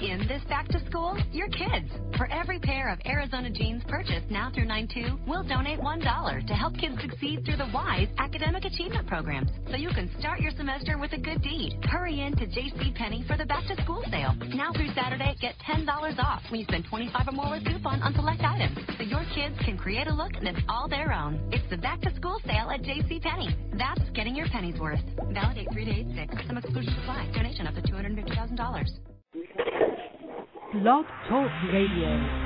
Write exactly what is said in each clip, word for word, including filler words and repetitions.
in this back to school? Your kids. For every pair of Arizona jeans purchased now through nine two, we'll donate one dollar to help kids succeed through the WISE academic achievement programs, so you can start your semester with a good deed. Hurry in to JCPenney for the back to school sale. Now through Saturday, get ten dollars off when you spend twenty-five dollars or more with coupon on select items, so your kids can create a look that's all their own. It's the back to school sale at JCPenney. That's getting your pennies worth. Validate three to eight six. Some exclusions apply. Donation up to two hundred fifty thousand dollars. Blog Talk Radio.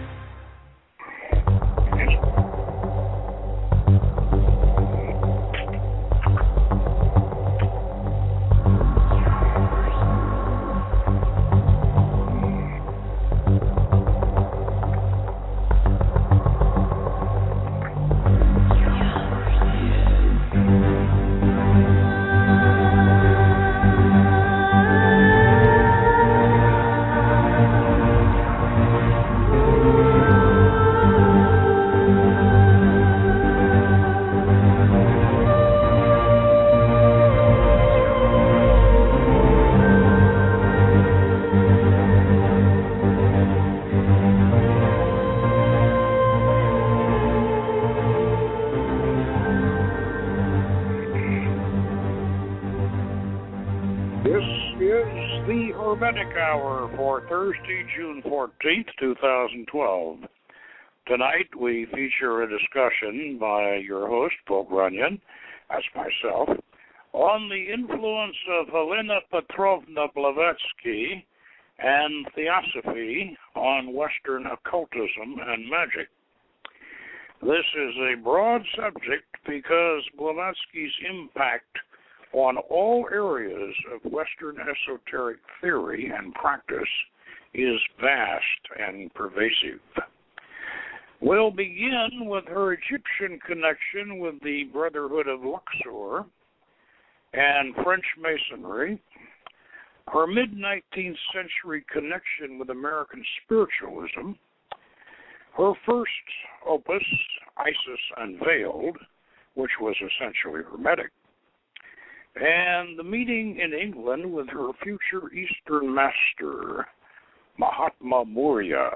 Hour for Thursday, June fourteenth, two thousand twelve. Tonight we feature a discussion by your host, Pope Runyon, that's myself, on the influence of Helena Petrovna Blavatsky and Theosophy on Western occultism and magic. This is a broad subject because Blavatsky's impact on all areas of Western esoteric theory and practice is vast and pervasive. We'll begin with her Egyptian connection with the Brotherhood of Luxor and French Masonry, her mid-nineteenth century connection with American spiritualism, her first opus, Isis Unveiled, which was essentially Hermetic, and the meeting in England with her future Eastern master, Mahatma Maurya,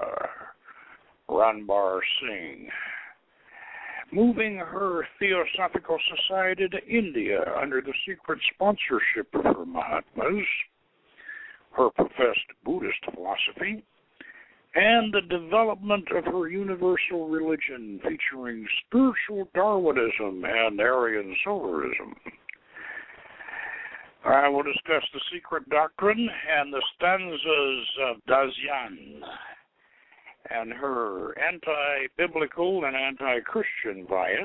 Ranbar Singh, moving her Theosophical Society to India under the secret sponsorship of her Mahatmas, her professed Buddhist philosophy, and the development of her universal religion featuring spiritual Darwinism and Aryan solarism. I will discuss the secret doctrine and the stanzas of Dazian and her anti-biblical and anti-Christian bias.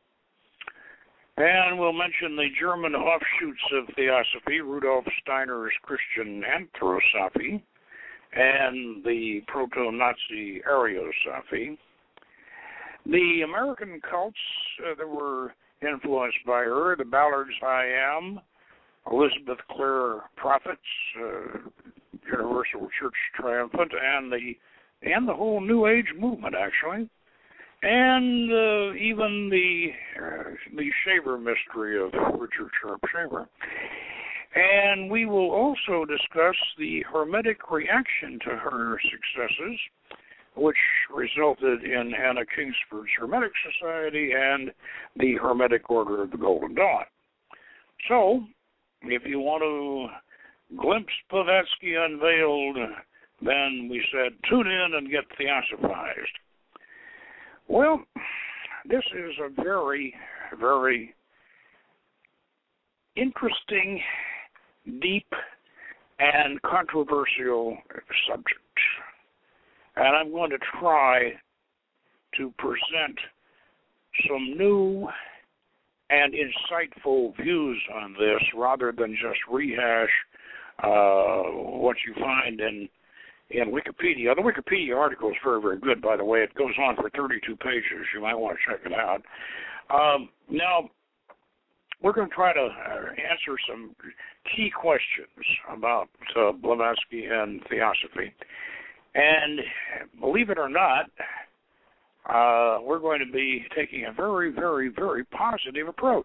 And we'll mention the German offshoots of Theosophy, Rudolf Steiner's Christian Anthroposophy, and the proto-Nazi Ariosophy. The American cults uh, that were influenced by her, the Ballards I Am, Elizabeth Clare Prophets, uh, Universal Church Triumphant, and the and the whole New Age movement, actually, and uh, even the uh, the Shaver mystery of Richard Sharp Shaver. And we will also discuss the Hermetic reaction to her successes, which resulted in Anna Kingsford's Hermetic Society and the Hermetic Order of the Golden Dawn. So, if you want to glimpse Blavatsky Unveiled, then we said tune in and get theosophized. Well, this is a very, very interesting, deep, and controversial subject. And I'm going to try to present some new and insightful views on this rather than just rehash uh, what you find in in Wikipedia. The Wikipedia article is very, very good, by the way. It goes on for thirty-two pages. You might want to check it out. Um, now, we're going to try to uh, answer some key questions about uh, Blavatsky and Theosophy. And believe it or not, Uh, we're going to be taking a very, very, very positive approach.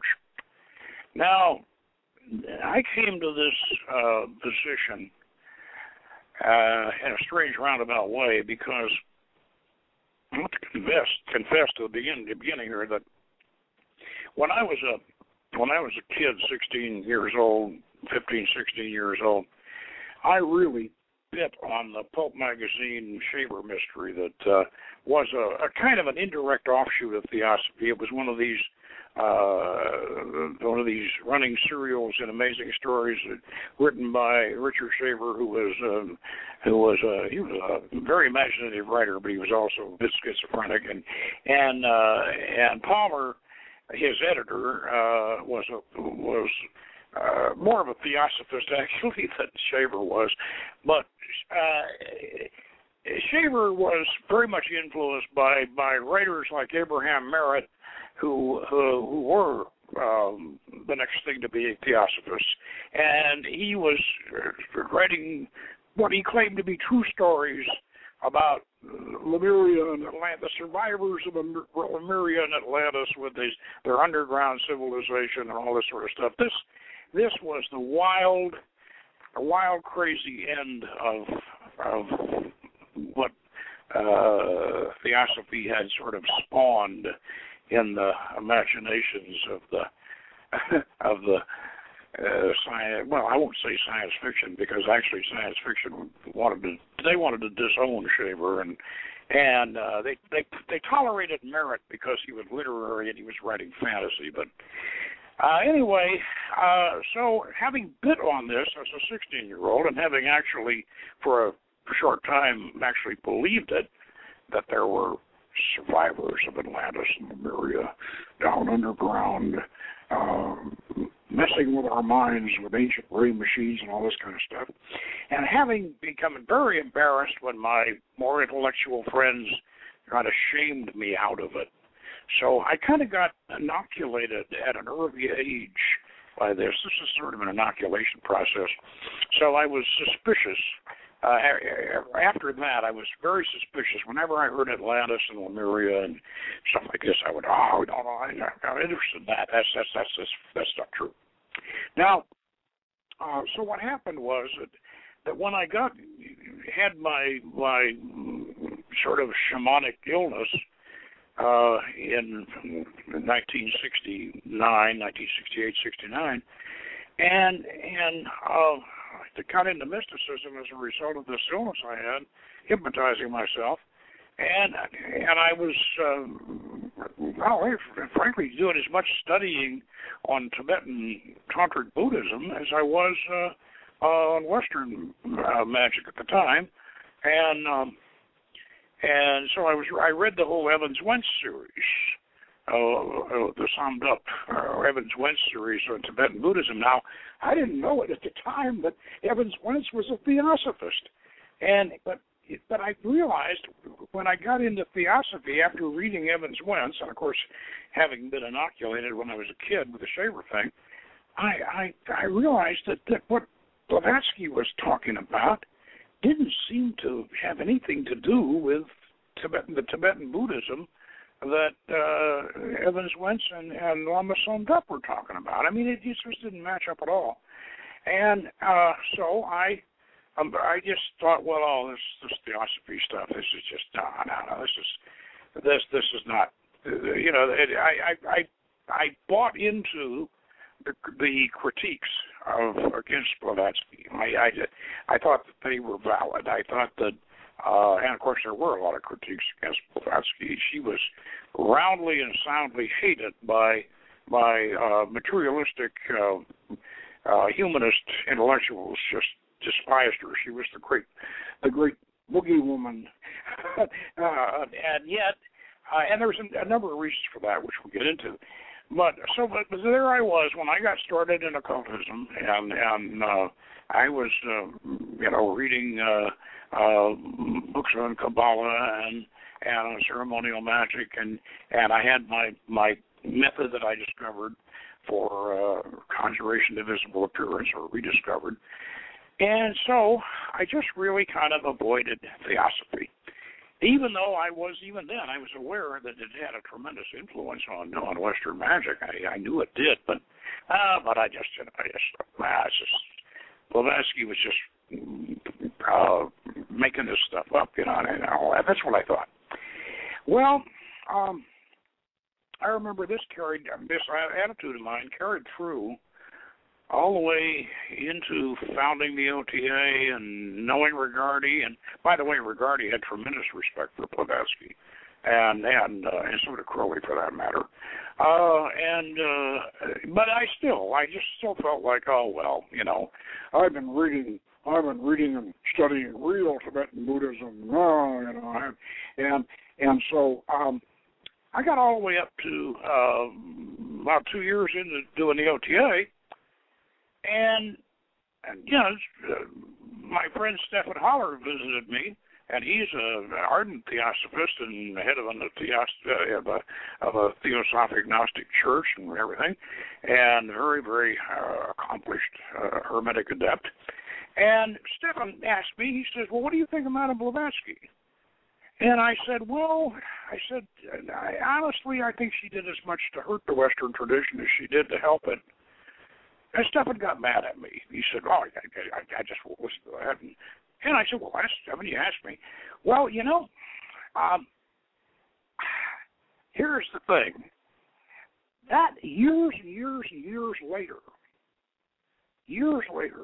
Now, I came to this uh, position uh, in a strange roundabout way, because I want to confess, confess to the beginning, the beginning here that when I was a when I was a kid, sixteen years old, fifteen, sixteen years old, I really bit on the pulp magazine Shaver Mystery that uh, was a, a kind of an indirect offshoot of Theosophy. It was one of these uh, one of these running serials and amazing stories written by Richard Shaver, who was um, who was uh, he was a very imaginative writer, but he was also a bit schizophrenic, and and uh, and Palmer, his editor, uh, was a, was uh, more of a theosophist actually than Shaver was, but uh, Shaver was very much influenced by by writers like Abraham Merritt, who who, who were um, the next thing to be theosophists, and he was writing what he claimed to be true stories about Lemuria and Atlantis, the survivors of Lemuria and Atlantis with these, their underground civilization and all this sort of stuff. This this was the wild, the wild, crazy end of of what uh, Theosophy had sort of spawned in the imaginations of the of the uh, science. Well, I won't say science fiction, because actually science fiction wanted to they wanted to disown Shaver, and and uh, they they they tolerated Merritt because he was literary and he was writing fantasy. But uh, anyway, uh, so having bit on this as a sixteen-year-old, and having actually for a short time actually believed it, that there were survivors of Atlantis and Lemuria down underground, um, messing with our minds with ancient brain machines and all this kind of stuff. And having become very embarrassed when my more intellectual friends kind of shamed me out of it. So I kind of got inoculated at an early age by this. This is sort of an inoculation process. So I was suspicious. Uh, after that, I was very suspicious. Whenever I heard Atlantis and Lemuria and stuff like this, I would, oh, no, no, I'm not interested in that. That's that's that's that's, that's not true. Now, uh, so what happened was that, that when I got had my my sort of shamanic illness uh, in nineteen sixty-nine, nineteen sixty-eight, sixty-nine, and and uh, to cut into mysticism as a result of this illness I had, hypnotizing myself, and and I was, um, well, frankly, doing as much studying on Tibetan tantric Buddhism as I was uh, on Western uh, magic at the time, and um, and so I was I read the whole Evans Wentz series. Uh, uh, the summed up uh, Evans Wentz series on Tibetan Buddhism. Now, I didn't know it at the time, but Evans Wentz was a theosophist, and but but I realized when I got into theosophy after reading Evans Wentz, and of course having been inoculated when I was a kid with the Shaver thing, I I, I realized that, that what Blavatsky was talking about didn't seem to have anything to do with Tibetan the Tibetan Buddhism that uh, Evans Wentz and, and Lama Summed Up were talking about. I mean, it just didn't match up at all. And uh, so I um, I just thought, well, oh, this this theosophy stuff, this is just, no, no, no, this is, this, this is not, you know, it, I, I, I, I bought into the, the critiques of against Blavatsky. I, I, I thought that they were valid. I thought that Uh, and, of course, there were a lot of critiques against Blavatsky. She was roundly and soundly hated by by uh, materialistic uh, uh, humanist intellectuals. Just despised her. She was the great, the great boogie woman. uh, and yet, uh, and there was a, a number of reasons for that, which we'll get into. But so, but, but there I was when I got started in occultism, and and uh, I was, uh, you know, reading uh, uh, books on Kabbalah and and on ceremonial magic, and and I had my my method that I discovered for uh, conjuration of visible appearance, or rediscovered, and so I just really kind of avoided theosophy. Even though I was, even then, I was aware that it had a tremendous influence on on Western magic. I, I knew it did, but uh, but I just, I just, ah, it's just, Blavatsky was just uh, making this stuff up, you know, and all that. That's what I thought. Well, um, I remember this carried, this attitude of mine carried through all the way into founding the O T A and knowing Regardie. And by the way, Regardie had tremendous respect for Blavatsky, and and uh, and so did Crowley, for that matter. Uh, and uh, but I still, I just still felt like, oh well, you know, I've been reading, I've been reading and studying real Tibetan Buddhism, oh, you know, and and so um, I got all the way up to uh, about two years into doing the O T A. And, and, you know, uh, my friend Stephan Holler visited me, and he's an ardent theosophist and head of a, theos- uh, of, a, of a theosophic Gnostic church and everything, and very, very uh, accomplished uh, Hermetic adept. And Stephan asked me, he says, well, what do you think of Madame Blavatsky? And I said, well, I said, I, honestly, I think she did as much to hurt the Western tradition as she did to help it. And Stephan got mad at me. He said, oh, I, I, I just listened to that. And, and I said, well, that's Stephan, you asked me. Well, you know, um, here's the thing. That years and years and years later, years later,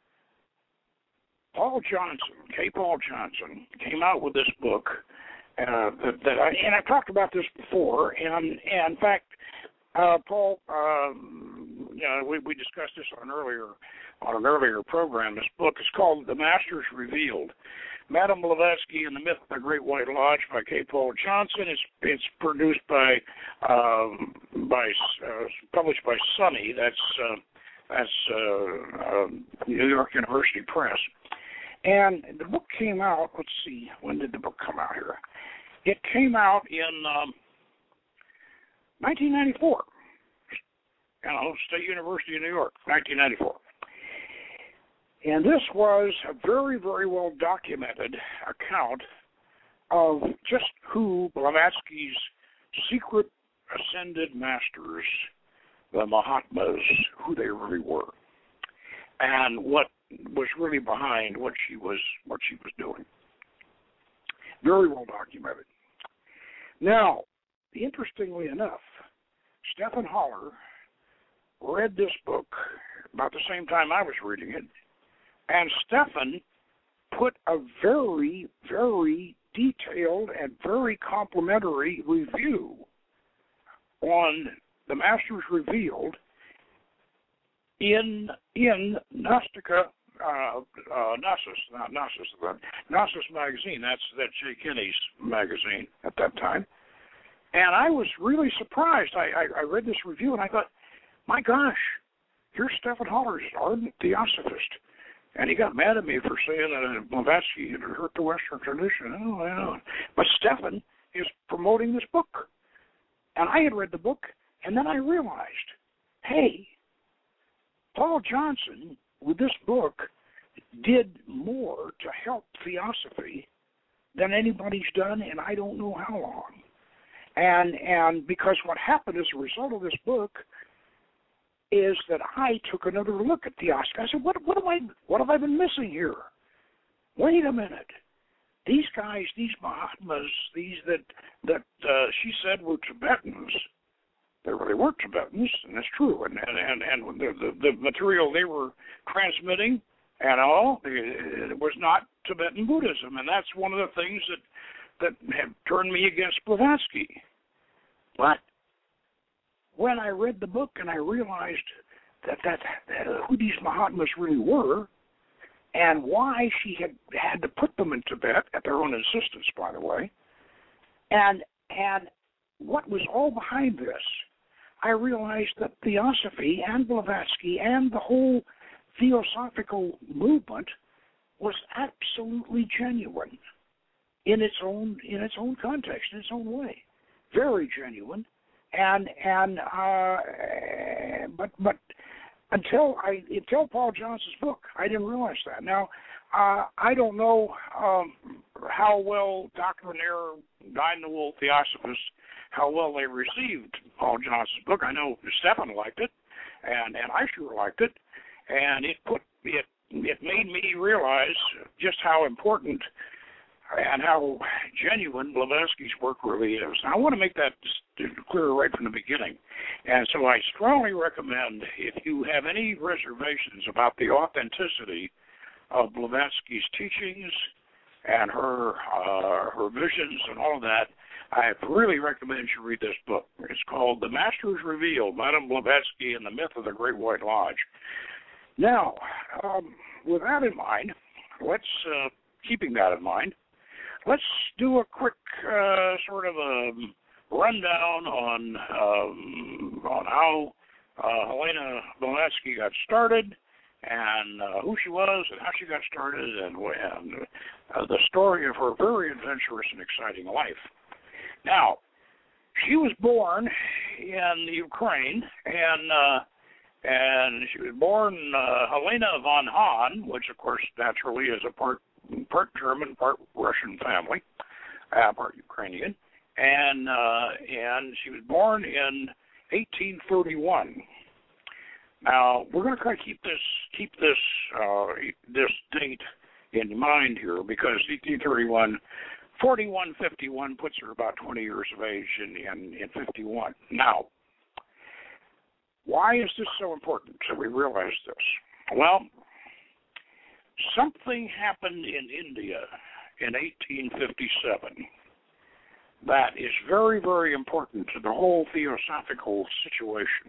Paul Johnson, K. Paul Johnson, came out with this book uh, that, that I, and I've talked about this before, and, and in fact, Uh, Paul, um, you know, we, we discussed this on earlier on an earlier program. This book is called The Masters Revealed, Madame Blavatsky and the Myth of the Great White Lodge by K. Paul Johnson. It's it's produced by um, by uh, published by Sunny. That's uh, that's uh, uh, New York University Press. And the book came out. Let's see, when did the book come out here? It came out in Um, nineteen ninety-four, you know, State University of New York, nineteen ninety-four. And this was a very, very well documented account of just who Blavatsky's secret ascended masters, the Mahatmas, who they really were, and what was really behind what she was what she was doing. Very well documented. Now, interestingly enough, Stephan Holler read this book about the same time I was reading it, and Stephan put a very, very detailed and very complimentary review on the Masters Revealed in in Gnostica, uh, uh, Gnosis, not Gnosis, uh, Gnosis magazine. That's that Jay Kinney's magazine at that time. And I was really surprised. I, I, I read this review, and I thought, my gosh, here's Stephan Holler's ardent theosophist. And he got mad at me for saying that Blavatsky had hurt the Western tradition. Oh, I know. But Stephan is promoting this book. And I had read the book, and then I realized, hey, Paul Johnson, with this book, did more to help theosophy than anybody's done in I don't know how long. And and because what happened as a result of this book is that I took another look at theosophy. I said, what what am I what have I been missing here? Wait a minute. These guys, these Mahatmas, these that that uh, she said were Tibetans, they really weren't Tibetans, and that's true. And and and the the, the material they were transmitting and all, it was not Tibetan Buddhism, and that's one of the things that. that had turned me against Blavatsky. But when I read the book and I realized that, that, that who these Mahatmas really were and why she had had to put them in Tibet, at their own insistence, by the way, and and what was all behind this, I realized that Theosophy and Blavatsky and the whole theosophical movement was absolutely genuine. In its own in its own context, in its own way, very genuine, and and uh, but but until I until Paul Johnson's book, I didn't realize that. Now uh, I don't know um, how well doctrinaire, dyed-in-the-wool theosophists, how well they received Paul Johnson's book. I know Stephan liked it, and and I sure liked it, and it put it it made me realize just how important and how genuine Blavatsky's work really is. And I want to make that clear right from the beginning. And so I strongly recommend, if you have any reservations about the authenticity of Blavatsky's teachings and her uh, her visions and all of that, I really recommend you read this book. It's called The Masters Revealed, Madame Blavatsky and the Myth of the Great White Lodge. Now, um, with that in mind, let's, uh, keeping that in mind, let's do a quick uh, sort of a rundown on um, on how uh, Helena Blavatsky got started, and uh, who she was, and how she got started, and, and uh, the story of her very adventurous and exciting life. Now, she was born in the Ukraine, and uh, and she was born uh, Helena von Hahn, which of course naturally is a part part German, part Russian family, uh, part Ukrainian, and uh, and she was born in eighteen thirty-one. Now we're going to try to keep this keep this uh, this date in mind here, because eighteen thirty-one, forty-one fifty-one puts her about twenty years of age in in, in fifty-one. Now, why is this so important? So we realize this. Well, something happened in India in eighteen fifty-seven that is very, very important to the whole theosophical situation.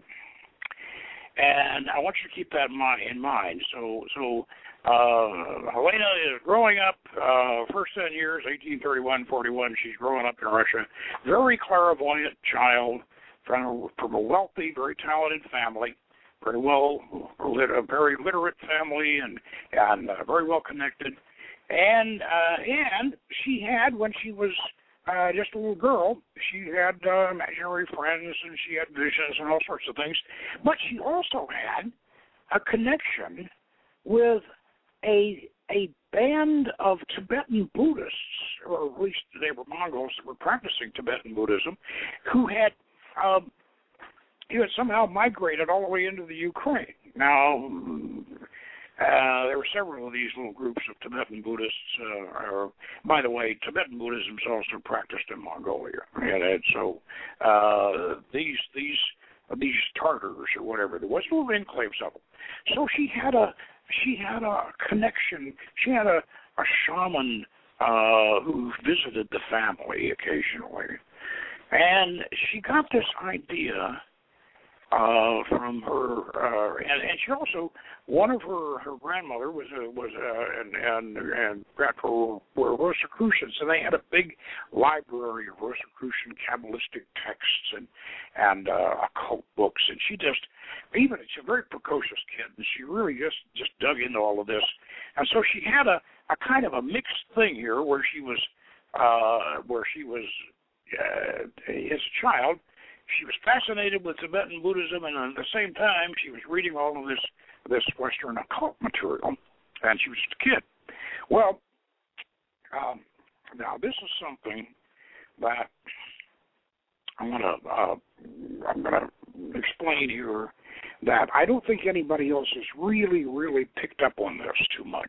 And I want you to keep that in mind. So, so uh, Helena is growing up, uh, first ten years, eighteen thirty-one, forty-one, she's growing up in Russia. Very clairvoyant child from a, from a wealthy, very talented family. Very well, a very literate family, and and uh, very well connected, and uh, and she had, when she was uh, just a little girl, she had uh, imaginary friends, and she had visions and all sorts of things. But she also had a connection with a a band of Tibetan Buddhists, or at least they were Mongols that were practicing Tibetan Buddhism, who had um, He had somehow migrated all the way into the Ukraine. Now, uh, there were several of these little groups of Tibetan Buddhists. Uh, or, by the way, Tibetan Buddhism is also practiced in Mongolia, and so uh, these these these Tartars or whatever, there was little enclaves of them. So she had a she had a connection. She had a a shaman uh, who visited the family occasionally, and she got this idea. Uh, from her, uh, and, and she also, one of her, her grandmother was a, was a, and and and grandpa were Rosicrucians, and they had a big library of Rosicrucian Kabbalistic texts and and uh, occult books, and she just, even she's a very precocious kid, and she really just just dug into all of this, and so she had a, a kind of a mixed thing here where she was, uh, where she was uh, as a child. She was fascinated with Tibetan Buddhism, and at the same time, she was reading all of this this Western occult material, and she was just a kid. Well, um, now this is something that I'm gonna uh, I'm gonna explain here that I don't think anybody else has really, really picked up on this too much.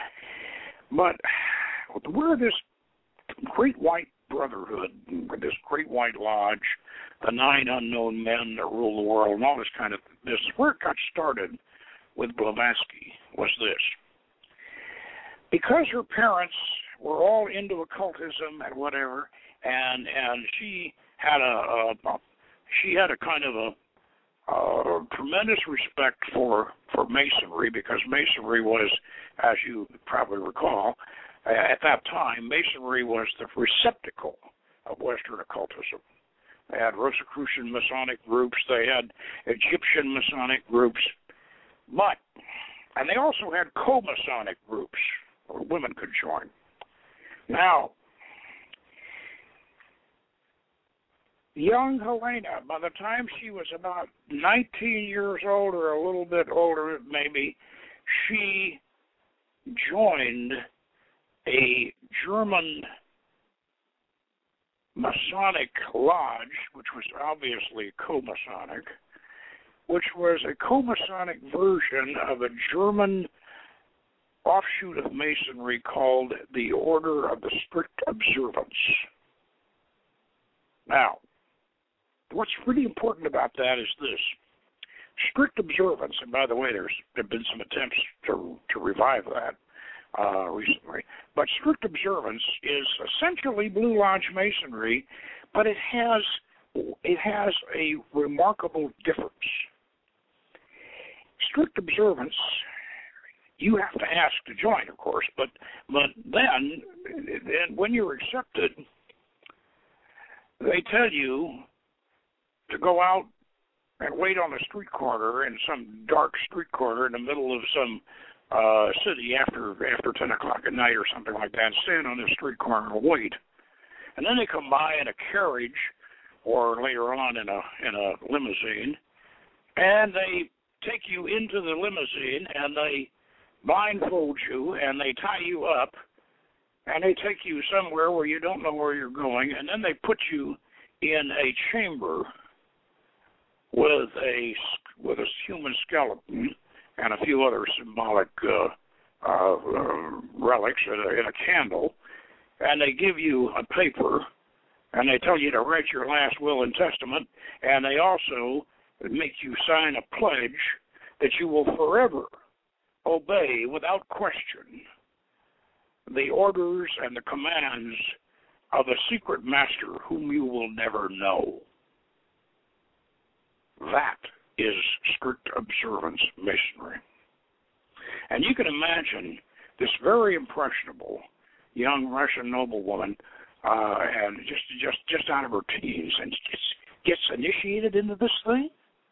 But where this Great White Brotherhood, this Great White Lodge, the nine unknown men that rule the world, and all this kind of this, where it got started with Blavatsky was this. Because her parents were all into occultism and whatever, and and she had a, a she had a kind of a, a tremendous respect for for Masonry, because Masonry was, as you probably recall, at that time, Masonry was the receptacle of Western occultism. They had Rosicrucian Masonic groups, they had Egyptian Masonic groups, but, and they also had co-Masonic groups where women could join. Now, young Helena, by the time she was about nineteen years old, or a little bit older maybe, she joined a German Masonic lodge, which was obviously co-Masonic, which was a co-Masonic version of a German offshoot of Masonry called the Order of the Strict Observance. Now, what's really important about that is this. Strict observance, and by the way, there's there have been some attempts to to revive that uh, recently, but strict observance is essentially Blue Lodge Masonry, but it has it has a remarkable difference. Strict observance, you have to ask to join, of course, but but then, then when you're accepted, they tell you to go out and wait on a street corner in some dark street corner in the middle of some uh, city after after ten o'clock at night or something like that, and stand on this street corner and wait. And then they come by in a carriage or later on in a in a limousine, and they take you into the limousine and they blindfold you and they tie you up and they take you somewhere where you don't know where you're going, and then they put you in a chamber with a with a human skeleton and a few other symbolic uh, uh, uh, relics and a, and a candle, and they give you a paper, and they tell you to write your last will and testament, and they also make you sign a pledge that you will forever obey without question the orders and the commands of a secret master whom you will never know. That is strict observance Masonry. And you can imagine this very impressionable young Russian noblewoman, uh, and just just just out of her teens, and gets gets initiated into this thing.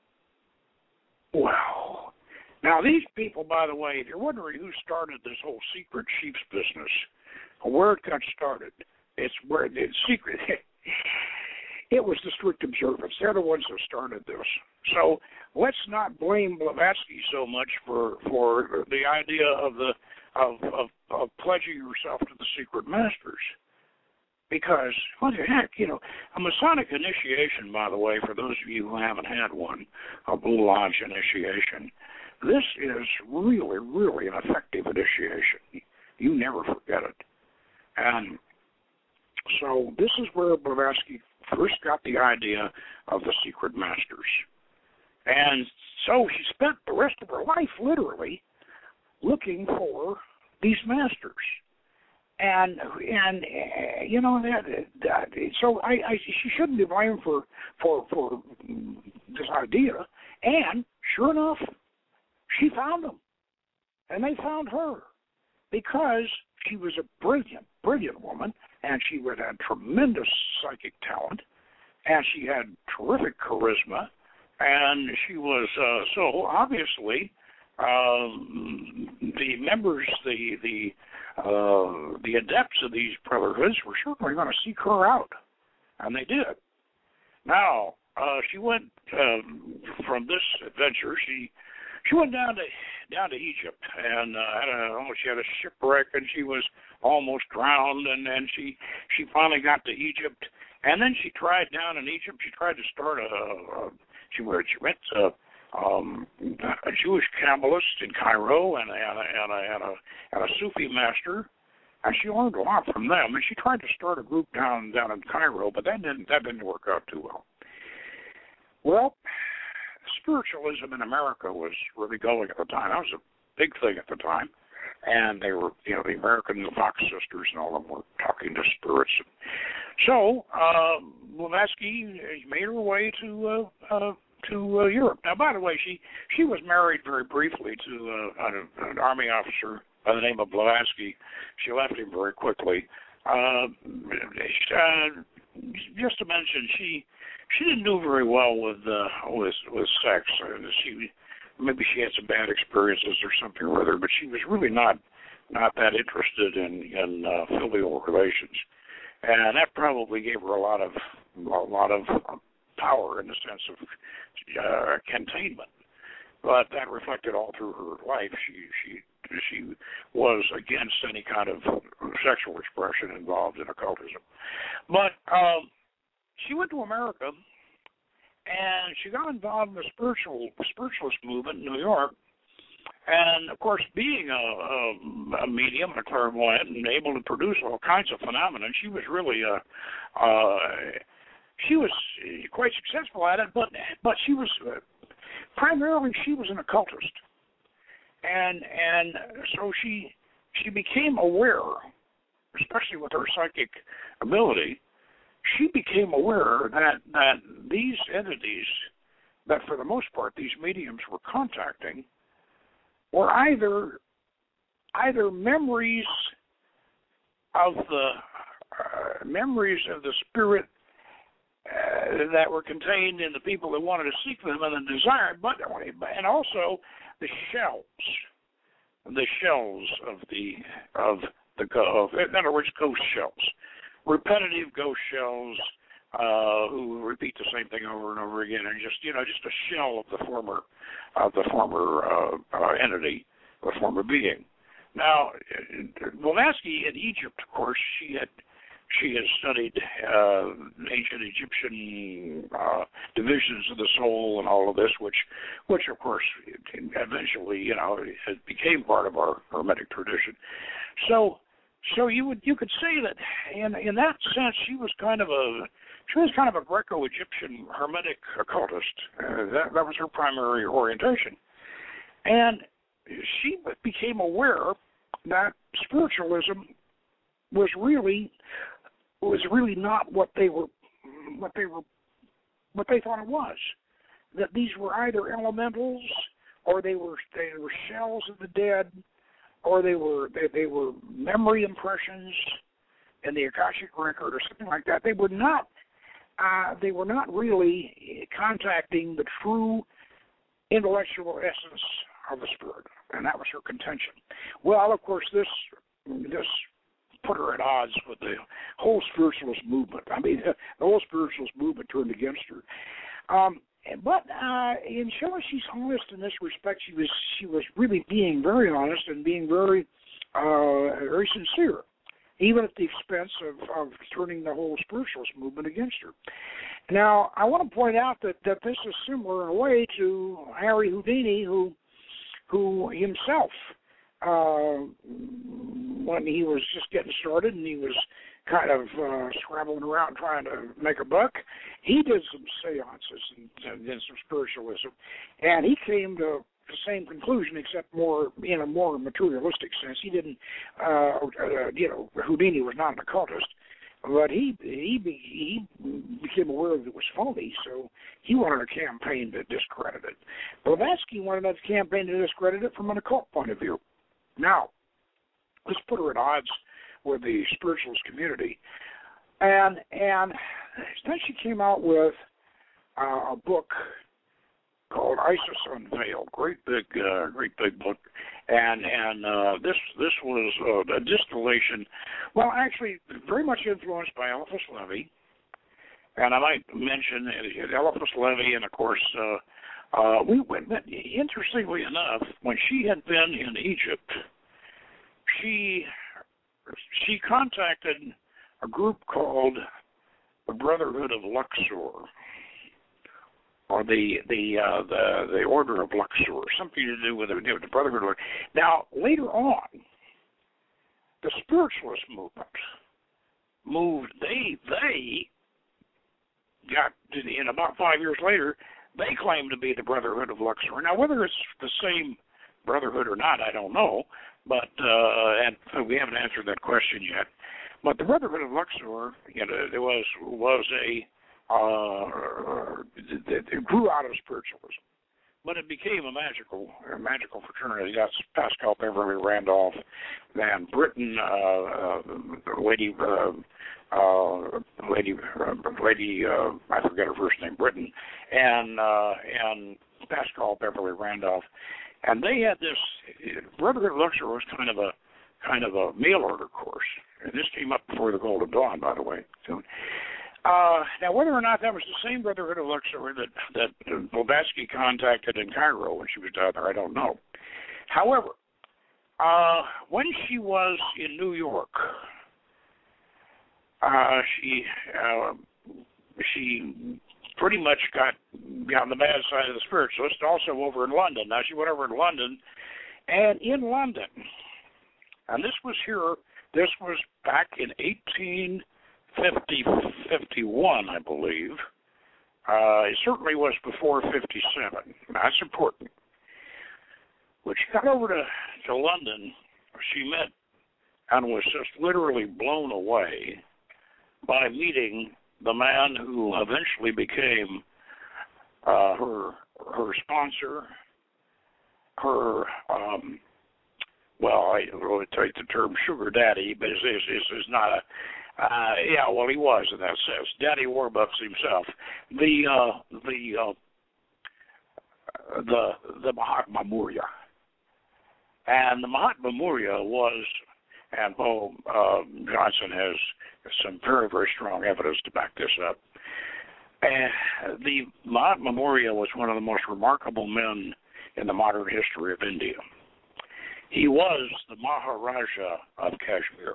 Wow. Now these people, by the way, if you're wondering who started this whole secret sheep's business, or where it got started, it's where it's secret. It was the strict observance. They're the ones who started this. So let's not blame Blavatsky so much for for the idea of the of, of of pledging yourself to the secret masters, because what the heck, you know, a Masonic initiation, by the way, for those of you who haven't had one, a Blue Lodge initiation, this is really, really an effective initiation. You never forget it. And so this is where Blavatsky first got the idea of the secret masters. And so she spent the rest of her life, literally, looking for these masters. And, and uh, you know, that, that, so I, I, she shouldn't be blamed for, for, for this idea. And sure enough, she found them. And they found her because she was a brilliant, brilliant woman, and she would have tremendous psychic talent, and she had terrific charisma, and she was, uh, so obviously, um, the members, the the uh, the adepts of these brotherhoods were certainly going to seek her out, and they did. Now, uh, she went um, from this adventure. She she went down to down to Egypt, and uh, had a, oh, she had a shipwreck, and she was almost drowned, and and she she finally got to Egypt, and then she tried down in Egypt. She tried to start a, a she went she went to um, a Jewish Kabbalist in Cairo, and and a, and a, and a, and a Sufi master, and she learned a lot from them. And she tried to start a group down down in Cairo, but that didn't that didn't work out too well. Well, spiritualism in America was really going at the time. That was a big thing at the time. And they were, you know, the American Fox sisters and all of them were talking to spirits. So, uh, Blavatsky made her way to uh, uh, to uh, Europe. Now, by the way, she, she was married very briefly to uh, an, an army officer by the name of Blavatsky. She left him very quickly. Uh, uh, just to mention, she she didn't do very well with uh, with with sex. Uh, she maybe she had some bad experiences or something or other, but she was really not not that interested in in uh, filial relations, and that probably gave her a lot of a lot of power in the sense of uh, containment. But that reflected all through her life. She she she was against any kind of sexual expression involved in occultism. But um, she went to America, and she got involved in the spiritual spiritualist movement in New York, And, of course, being a, a, a medium, a clairvoyant, and able to produce all kinds of phenomena, she was really a, uh, she was quite successful at it, but but she was, uh, primarily she was an occultist. And and so she she became aware, especially with her psychic ability, she became aware that, that these entities, that for the most part these mediums were contacting, were either either memories of the uh, memories of the spirit uh, that were contained in the people that wanted to seek them and the desire, but and also the shells, the shells of the of the of, in other words, ghost shells, repetitive ghost shells. Uh, who repeat the same thing over and over again, and just you know, just a shell of the former, of the former uh, uh, entity, the former being. Now, Blavatsky in Egypt, of course, she had she had studied uh, ancient Egyptian uh, divisions of the soul and all of this, which, which of course, eventually, you know, it became part of our Hermetic tradition. So, so you would you could say that in in that sense, she was kind of a She was kind of a Greco-Egyptian Hermetic occultist. Uh, that, that was her primary orientation. And she became aware that spiritualism was really was really not what they were what they were what they thought it was. That these were either elementals, or they were they were shells of the dead, or they were they, they were memory impressions in the Akashic record, or something like that. They were not. Uh, they were not really contacting the true intellectual essence of the spirit, and that was her contention. Well, of course, this this put her at odds with the whole spiritualist movement. I mean, the whole spiritualist movement turned against her. Um, but uh, in showing she's honest in this respect, she was she was really being very honest and being very uh, very sincere, even at the expense of, of turning the whole spiritualist movement against her. Now, I want to point out that, that this is similar in a way to Harry Houdini, who who himself, uh, when he was just getting started and he was kind of uh, scrabbling around trying to make a buck, he did some seances and, and some spiritualism, and he came to the same conclusion, except more in a more materialistic sense. He didn't, uh, uh, you know, Houdini was not an occultist, but he he he became aware that it was phony, so he wanted a campaign to discredit it. Blavatsky wanted a campaign to discredit it from an occult point of view. Now, this put her at odds with the spiritualist community, and and then she came out with uh, a book called Isis Unveiled, great big, uh, great big book, and and uh, this this was uh, a distillation. Well, actually, very much influenced by Eliphas Levi, and I might mention Eliphas Levi, and of course, uh, uh, we went. Interestingly enough, when she had been in Egypt, she she contacted a group called the Brotherhood of Luxor, or the the uh, the the Order of Luxor, something to do with the, the Brotherhood of Luxor. Now, later on, the spiritualist movement moved. They they got to the, and about five years later, they claimed to be the Brotherhood of Luxor. Now, whether it's the same brotherhood or not, I don't know, but uh, and we haven't answered that question yet. But the Brotherhood of Luxor, you know, there was was a Uh, it, it grew out of spiritualism, but it became a magical, a magical fraternity. That's Pascal Beverly Randolph, Van Britten, uh, uh, Lady, uh, uh, Lady, uh, Lady, uh, I forget her first name, Britten, and uh, and Pascal Beverly Randolph, and they had this. Brotherhood of Luxor was kind of a kind of a mail order course, and this came up before the Golden Dawn, by the way. So. Uh, now, whether or not that was the same Brotherhood of Luxor that, that Blavatsky contacted in Cairo when she was down there, I don't know. However, uh, when she was in New York, uh, she uh, she pretty much got on the bad side of the spiritualist, also over in London. Now, she went over in London, and in London, and this was here, this was back in eighteen fifty, fifty-one, I believe. Uh, it certainly was before fifty-seven. That's important. When she got over to, to London, she met and was just literally blown away by meeting the man who eventually became uh, her her sponsor, her, um, well, I would take the term sugar daddy, but it's, it's, it's not a, uh, yeah, well, he was in that sense. Daddy Warbucks himself. The, uh, the, uh, the, the Mahatma Murya. And the Mahatma Murya was, and Bo uh, Johnson has some very, very strong evidence to back this up. And the Mahatma Murya was one of the most remarkable men in the modern history of India. He was the Maharaja of Kashmir,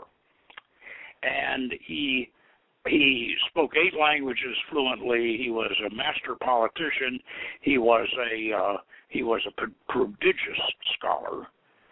and he he spoke eight languages fluently. He was a master politician. He was a uh, he was a prodigious scholar.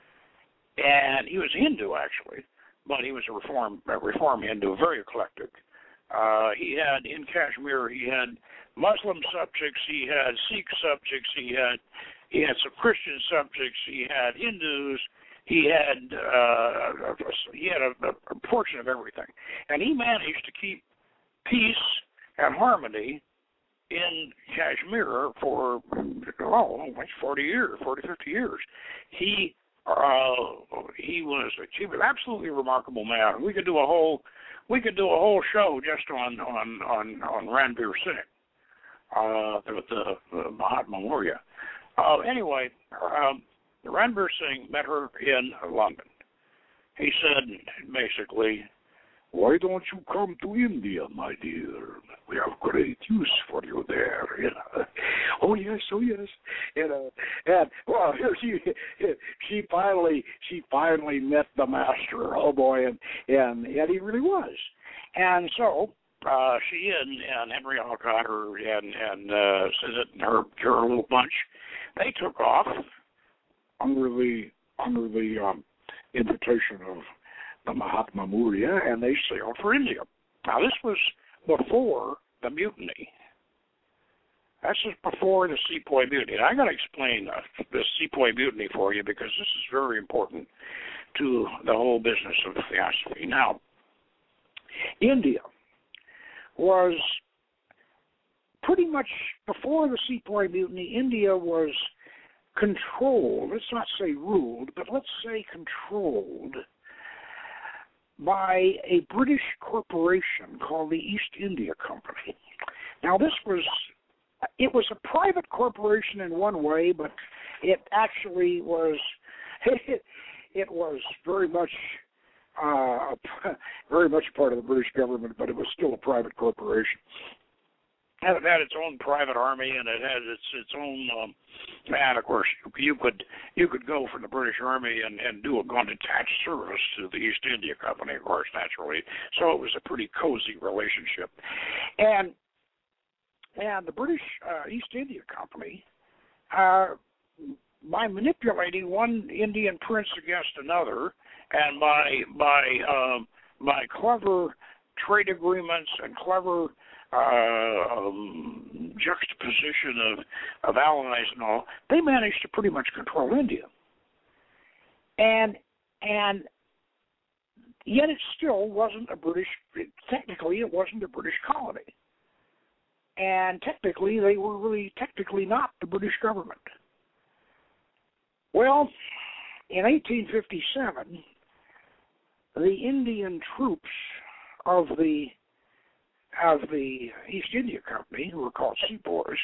And he was Hindu, actually, but he was a reform a reform Hindu, very eclectic. Uh, he had, in Kashmir, he had Muslim subjects, he had Sikh subjects, he had he had some Christian subjects, he had Hindus, he had uh, he had a, a portion of everything. And he managed to keep peace and harmony in Kashmir for, oh, forty years, forty, fifty years. He Uh, he was he was absolutely remarkable man. We could do a whole we could do a whole show just on on on, on Ranbir Singh, uh, the, the, the Mahatma Murya. Uh, anyway, um, Ranbir Singh met her in London. He said basically, "Why don't you come to India, my dear? We have great use for you there." You know. Oh yes, oh yes. You know, and well, she she finally she finally met the master. Oh boy, and and, and he really was. And so uh, she and, and Henry Alcott, her and and uh, Sizet and her her little bunch, they took off under the under the um, invitation of the Mahatma Murya, and they sailed for India. Now, this was before the mutiny. This is before the Sepoy Mutiny. And I'm going to explain uh, the Sepoy Mutiny for you because this is very important to the whole business of theosophy. Now, India was pretty much before the Sepoy Mutiny. India was controlled, let's not say ruled, but let's say controlled by a British corporation called the East India Company. Now, this was, it was a private corporation in one way, but it actually was, it, it was very much, uh, very much part of the British government, but it was still a private corporation. And it had its own private army, and it had its its own. Um, and of course, you could you could go from the British Army and, and do a detached service to the East India Company, of course, naturally. So it was a pretty cozy relationship, and and the British uh, East India Company, uh, by manipulating one Indian prince against another, and by by um, by clever trade agreements and clever Uh, um, juxtaposition of, of allies and all, they managed to pretty much control India. And and yet it still wasn't a British, technically it wasn't a British colony. And technically they were really technically not the British government. Well, in eighteen fifty-seven, the Indian troops of the of the East India Company, who were called sepoys.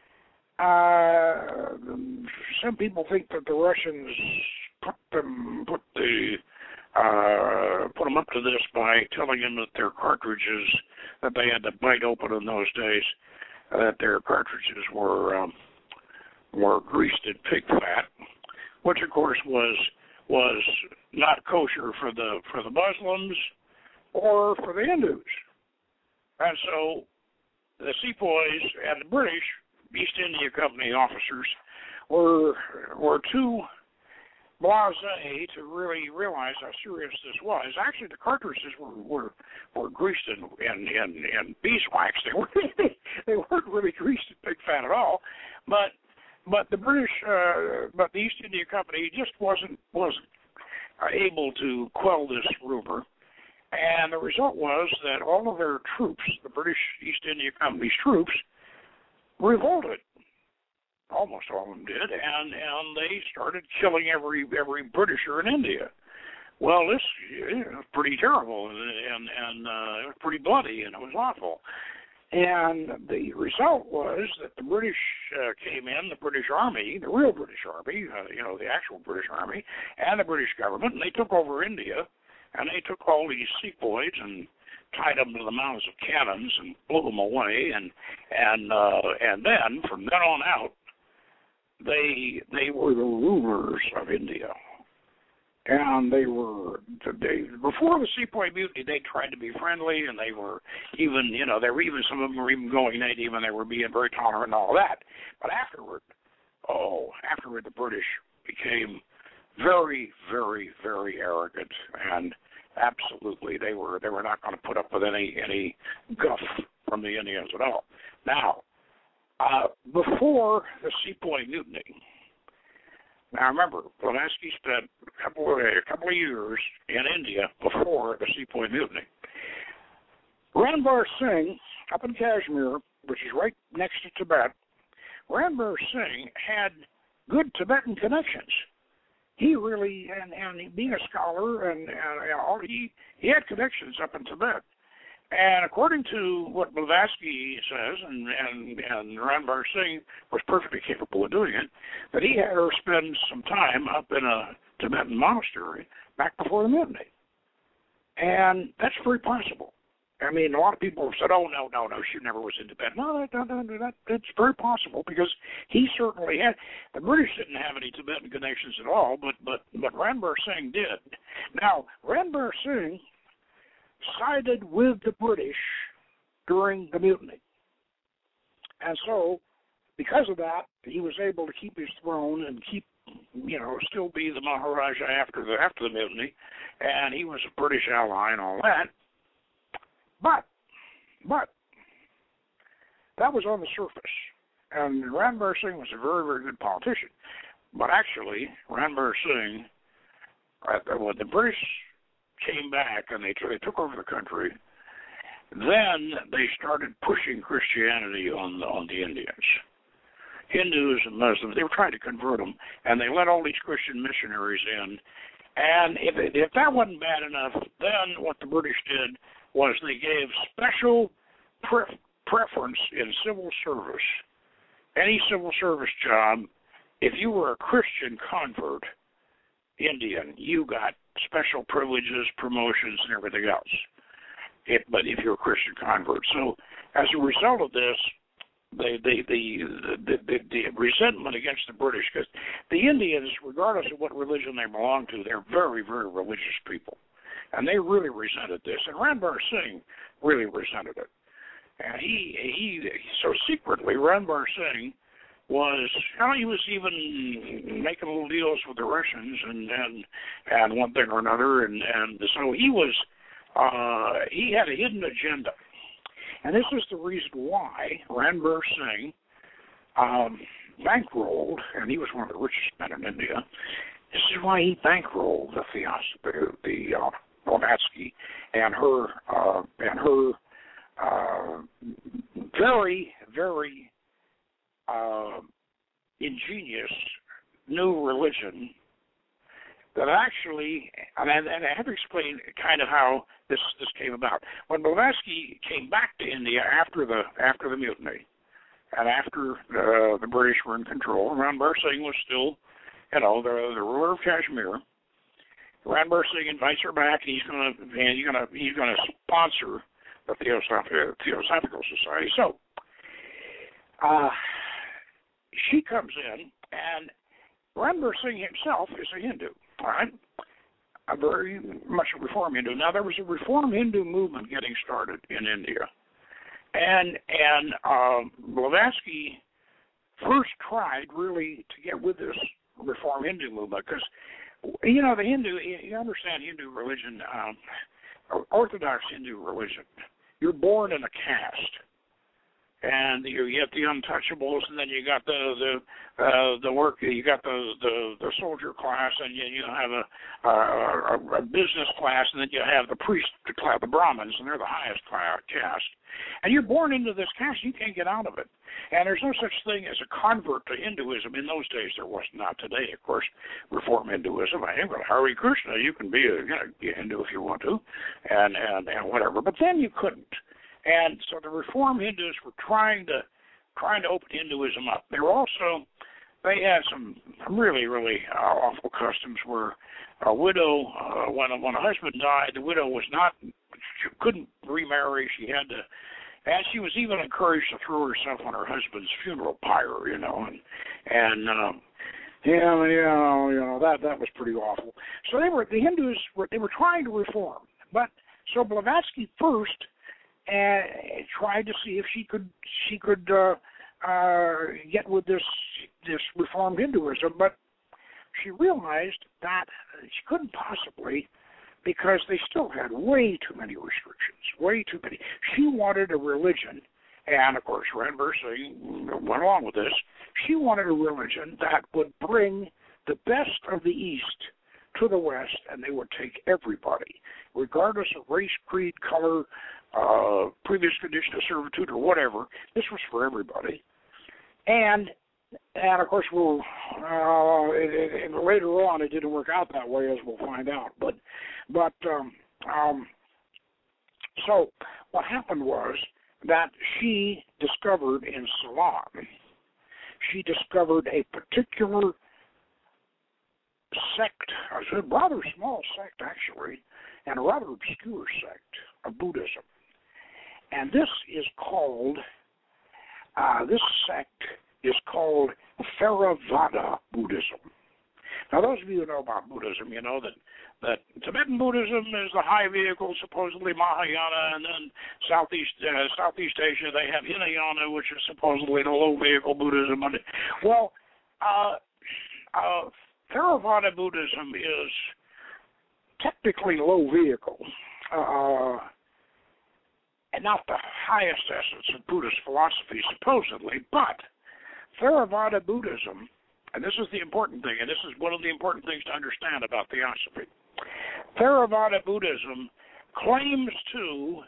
Uh, some people think that the Russians put them put the uh, put them up to this by telling them that their cartridges that they had to bite open in those days, uh, that their cartridges were um, were greased in pig fat, which of course was was not kosher for the for the Muslims or for the Hindus. And so the sepoys and the British East India Company officers were were too blasé to really realize how serious this was. Actually, the cartridges were were, were greased in in, in, in beeswax. They weren't they weren't really greased in pig fat at all. But but the British, uh, but the East India Company just wasn't wasn't able to quell this rumor, and the result was that all of their troops, the British East India Company's troops, revolted. Almost all of them did, and, and they started killing every every Britisher in India. Well, this you know, was pretty terrible, and and, and uh, it was pretty bloody, and it was awful. And the result was that the British uh, came in, the British Army, the real British Army, uh, you know, the actual British Army, and the British government, and they took over India, and they took all these sepoys and tied them to the mouths of cannons and blew them away, and and uh, and then from then on out, They they were the rulers of India, and they were they before the Sepoy Mutiny. They tried to be friendly, and they were even you know they were even some of them were even going native, and they were being very tolerant and all that. But afterward, oh, afterward the British became very very very arrogant, and absolutely they were they were not going to put up with any any guff from the Indians at all. Now. Uh, before the Sepoy Mutiny, now remember, Blavatsky spent a couple of, a couple of years in India before the Sepoy Mutiny. Ranbir Singh, up in Kashmir, which is right next to Tibet, Ranbir Singh had good Tibetan connections. He really, and, and being a scholar, and, and, and all, he, he had connections up in Tibet. And according to what Blavatsky says, and, and, and Ranbir Singh was perfectly capable of doing it, that he had her spend some time up in a Tibetan monastery back before the mutiny. And that's very possible. I mean, a lot of people have said, oh, no, no, no, she never was in Tibet. No, that, that, that, that's very possible because he certainly had. The British didn't have any Tibetan connections at all, but, but, but Ranbir Singh did. Now, Ranbir Singh sided with the British during the mutiny. And so, because of that, he was able to keep his throne and keep, you know, still be the Maharaja after the after the mutiny, and he was a British ally and all that. But, but, that was on the surface. And Ranbir Singh was a very, very good politician. But actually, Ranbir Singh, when the British came back and they, they took over the country, then they started pushing Christianity on the, on the Indians. Hindus and Muslims, they were trying to convert them, and they let all these Christian missionaries in. And if, it, if that wasn't bad enough, then what the British did was they gave special pre- preference in civil service. Any civil service job, if you were a Christian convert, Indian, you got special privileges, promotions, and everything else. It, but if you're a Christian convert, so as a result of this, the the the the, the, the resentment against the British, because the Indians, regardless of what religion they belong to, they're very very religious people, and they really resented this. And Ranbir Singh really resented it, and he he so secretly Ranbir Singh was, well, he was even making little deals with the Russians and and, and one thing or another, and, and so he was, uh, he had a hidden agenda. And this is the reason why Ranbir Singh um, bankrolled, and he was one of the richest men in India, this is why he bankrolled the Theos, the uh, Blavatsky and her, uh, and her uh, very, very Uh, ingenious new religion that actually, and, and I have to explain kind of how this this came about. When Blavatsky came back to India after the after the mutiny, and after uh, the British were in control, Ranbir Singh was still, you know, the the ruler of Kashmir. Ranbir Singh invites her back, and he's gonna and he's gonna he's gonna sponsor the Theosophical, Theosophical Society. So. Uh, She comes in, and Ranbir Singh himself is a Hindu, all right? A very much a Reform Hindu. Now, there was a Reform Hindu movement getting started in India, And and um, Blavatsky first tried really to get with this Reform Hindu movement because, you know, the Hindu, you understand Hindu religion, um, Orthodox Hindu religion, you're born in a caste. And you get the untouchables, and then you got the the uh, the work. You got the, the, the soldier class, and you, you have a, a a business class, and then you have the priest class, the Brahmins, and they're the highest class, caste. And you're born into this caste, you can't get out of it. And there's no such thing as a convert to Hinduism. In those days, there was not. Today, of course, Reform Hinduism. I think with Hare Krishna, you can be a, you know, be a Hindu if you want to, and and and whatever. But then you couldn't. And so the Reform Hindus were trying to trying to open Hinduism up. They were also, they had some really, really uh, awful customs where a widow, uh, when, a, when a husband died, the widow was not, she couldn't remarry. She had to, and she was even encouraged to throw herself on her husband's funeral pyre, you know, and, and um, yeah, you know, you know, that, that was pretty awful. So they were, the Hindus were, they were trying to reform. But, so Blavatsky first, and tried to see if she could she could uh, uh, get with this this Reformed Hinduism, but she realized that she couldn't possibly, because they still had way too many restrictions, way too many. She wanted a religion, and of course Renberg went along with this. She wanted a religion that would bring the best of the East to the West, and they would take everybody, regardless of race, creed, color, uh, previous condition of servitude, or whatever. This was for everybody. And, and of course, we'll, uh, and, and later on, it didn't work out that way, as we'll find out. But, but um, um, so what happened was that she discovered in Ceylon, she discovered a particular sect, a rather small sect actually, and a rather obscure sect of Buddhism. And this is called, uh, this sect is called Theravada Buddhism. Now, those of you who know about Buddhism, you know that, that Tibetan Buddhism is the high vehicle, supposedly Mahayana, and then Southeast uh, Southeast Asia, they have Hinayana, which is supposedly the low vehicle Buddhism. Well, uh, uh, Theravada Buddhism is technically low vehicle, uh, and not the highest essence of Buddhist philosophy, supposedly, but Theravada Buddhism, and this is the important thing, and this is one of the important things to understand about Theosophy. Theravada Buddhism claims to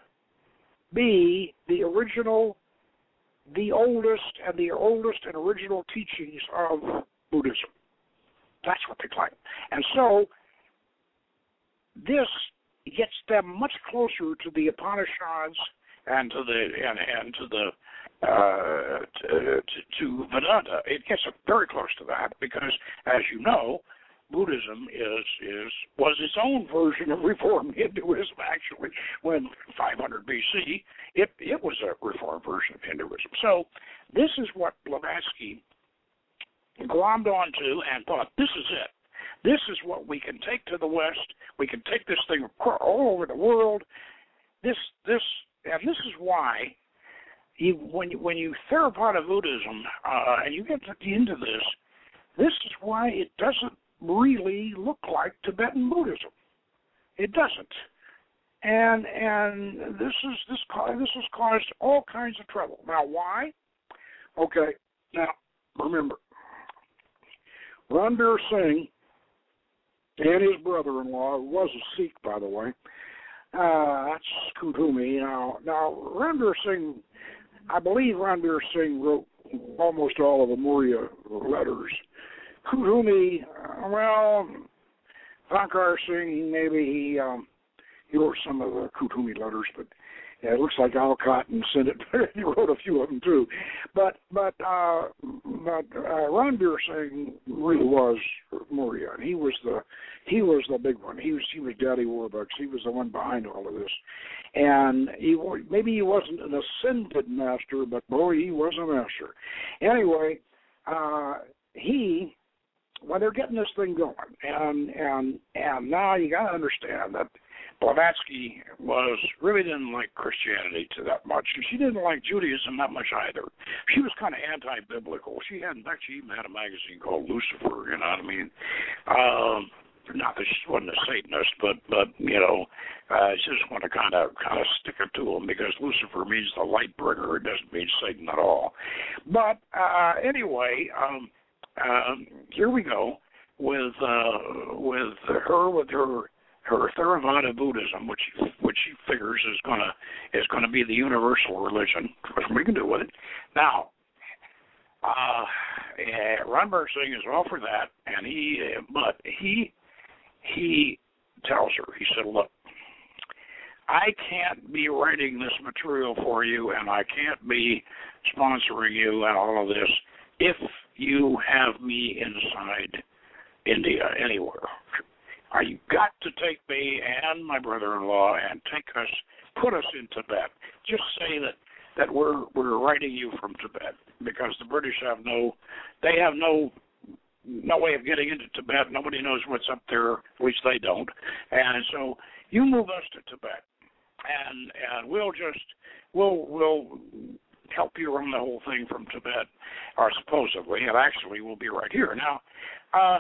be the original, the oldest, and the oldest and original teachings of Buddhism. That's what they claim. And so this gets them much closer to the Upanishads and to the and, and to the uh, to, to Vedanta. It gets very close to that because, as you know, Buddhism is is was its own version of Reformed Hinduism. Actually, when five hundred B C, it it was a Reformed version of Hinduism. So this is what Blavatsky glommed onto and thought, this is it. This is what we can take to the West. We can take this thing all over the world. This, this, and this is why, you, when you when you Theravada Buddhism uh, and you get into this, this is why it doesn't really look like Tibetan Buddhism. It doesn't, and and this is this this has caused all kinds of trouble. Now, why? Okay, now remember, Ranbir Singh and his brother-in-law, who was a Sikh, by the way, uh, that's Kuthumi. Now, now, Ranbir Singh, I believe Ranbir Singh wrote almost all of the Maurya letters. Kuthumi, uh, well, Vankar Singh, maybe he um, he wrote some of the Kuthumi letters, but yeah, it looks like Alcott and sent it. He wrote a few of them too, but but uh, but uh, Ranbir Singh really was Maurya, and he was the he was the big one. He was he was Daddy Warbucks. He was the one behind all of this, and he maybe he wasn't an ascended master, but boy, he was a master. Anyway, uh, he. Well, they're getting this thing going, and and and now you got to understand that Blavatsky was really didn't like Christianity to that much, and she didn't like Judaism that much either. She was kind of anti-biblical. She had, in fact, she even had a magazine called Lucifer. You know what I mean? Um, not that she wasn't a Satanist, but but you know, uh, she just wanted to kind of kind of stick it to him because Lucifer means the light bringer. It doesn't mean Satan at all. But uh, anyway, um, uh, here we go with uh, with her with her. her Theravada Buddhism, which which she figures is gonna is gonna be the universal religion, which we can do with it. Now, uh, yeah, Ranbir Singh is all for that, and he uh, but he he tells her, he said, look, I can't be writing this material for you, and I can't be sponsoring you and all of this if you have me inside India anywhere. Uh, you've got to take me and my brother-in-law and take us, put us in Tibet. Just say that, that we're we're writing you from Tibet, because the British have no, they have no no way of getting into Tibet. Nobody knows what's up there, at least they don't. And so you move us to Tibet, and and we'll just we'll we'll help you run the whole thing from Tibet, or supposedly, and actually we'll be right here now. Uh,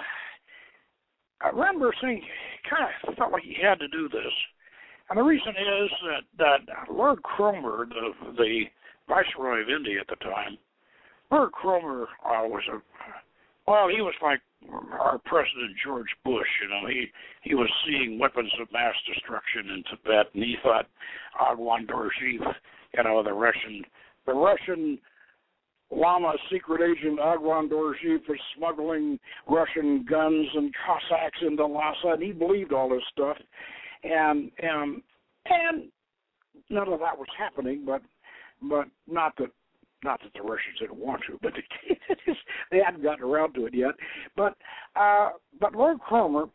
I remember saying, kind of felt like he had to do this. And the reason is that, that Lord Cromer, the, the Viceroy of India at the time, Lord Cromer uh, was a, well, he was like our President George Bush, you know. He, he was seeing weapons of mass destruction in Tibet, and he thought Agwan Dorjiev, you know, the Russian, the Russian Lama secret agent Agwan Dorjiev was smuggling Russian guns and Cossacks into Lhasa, and he believed all this stuff, and and and none of that was happening. But but not that not that the Russians didn't want to, but they, they hadn't gotten around to it yet. But uh, but Lord Cromer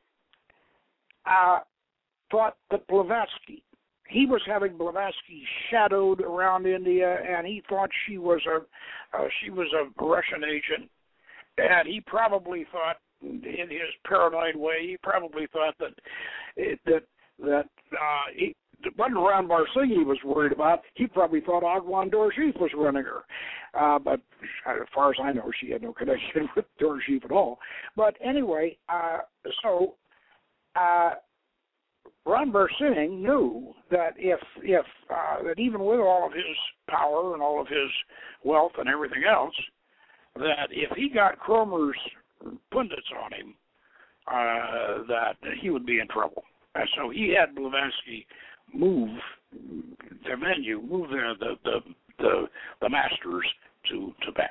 uh, thought that Blavatsky. He was having Blavatsky shadowed around India, and he thought she was a uh, she was a Russian agent, and he probably thought, in his paranoid way, he probably thought that that that uh, he, it wasn't Ranbir Singh he was worried about. He probably thought Agwan Dorjiev was running her, uh, but as far as I know, she had no connection with Dorjiev at all. But anyway, uh, so. Uh, Ranbir Singh knew that if if uh, that even with all of his power and all of his wealth and everything else, that if he got Cromer's pundits on him, uh, that he would be in trouble. And so he had Blavatsky move the venue, move the the the the, the masters to Tibet.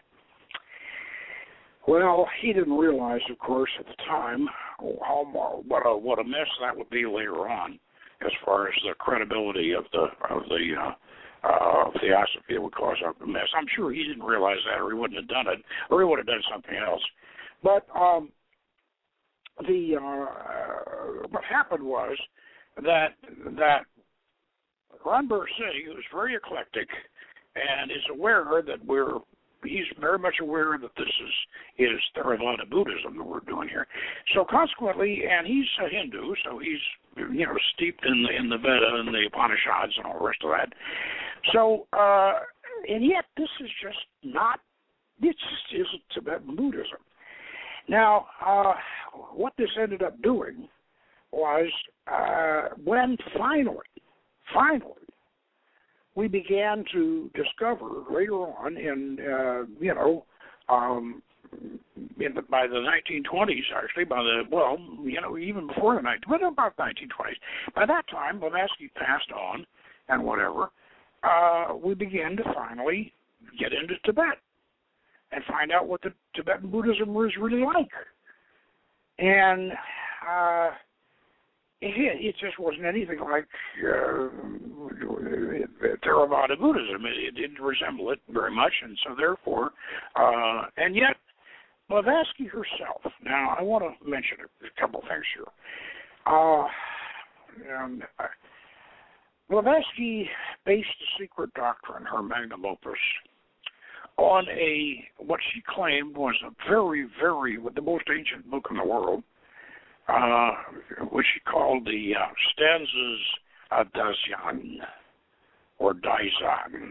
Well, he didn't realize, of course, at the time, how what a what a mess that would be later on, as far as the credibility of the of the uh, uh, theosophy. It would cause a mess. I'm sure he didn't realize that, or he wouldn't have done it, or he would have done something else. But um, the uh, what happened was that that Ranbir Singh, who's very eclectic and is aware that we're he's very much aware that this is is Theravada Buddhism that we're doing here. So consequently, and he's a Hindu, so he's you know steeped in the in the Veda and the Upanishads and all the rest of that. So uh, and yet this is just not this just isn't Tibetan Buddhism. Now, uh, what this ended up doing was uh, when finally, finally. we began to discover later on in, uh, you know, um, in the, by the nineteen twenties, actually, by the, well, you know, even before the nineteen, well, about nineteen twenties. By that time, Blavatsky passed on and whatever, uh, we began to finally get into Tibet and find out what the Tibetan Buddhism was really like. And uh, it, it just wasn't anything like uh, Theravada Buddhism. It, it didn't resemble it very much, and so therefore, uh, and yet, Blavatsky herself, now I want to mention a couple things here. Uh, and, uh, Blavatsky based the Secret Doctrine, her magnum opus, on a, what she claimed was a very, very, the most ancient book in the world, uh, which she called the uh, Stanzas uh, Daishan, or Daizan.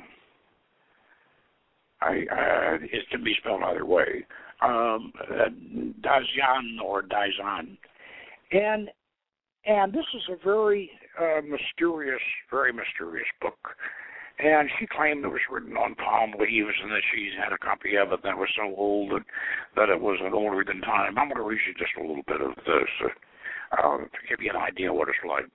I, uh, it can be spelled either way. Um, uh, Daishan or Daizan. And and this is a very uh, mysterious, very mysterious book. And she claimed it was written on palm leaves and that she had a copy of it that was so old that, that it was older than time. I'm going to read you just a little bit of this uh, to give you an idea what it's like.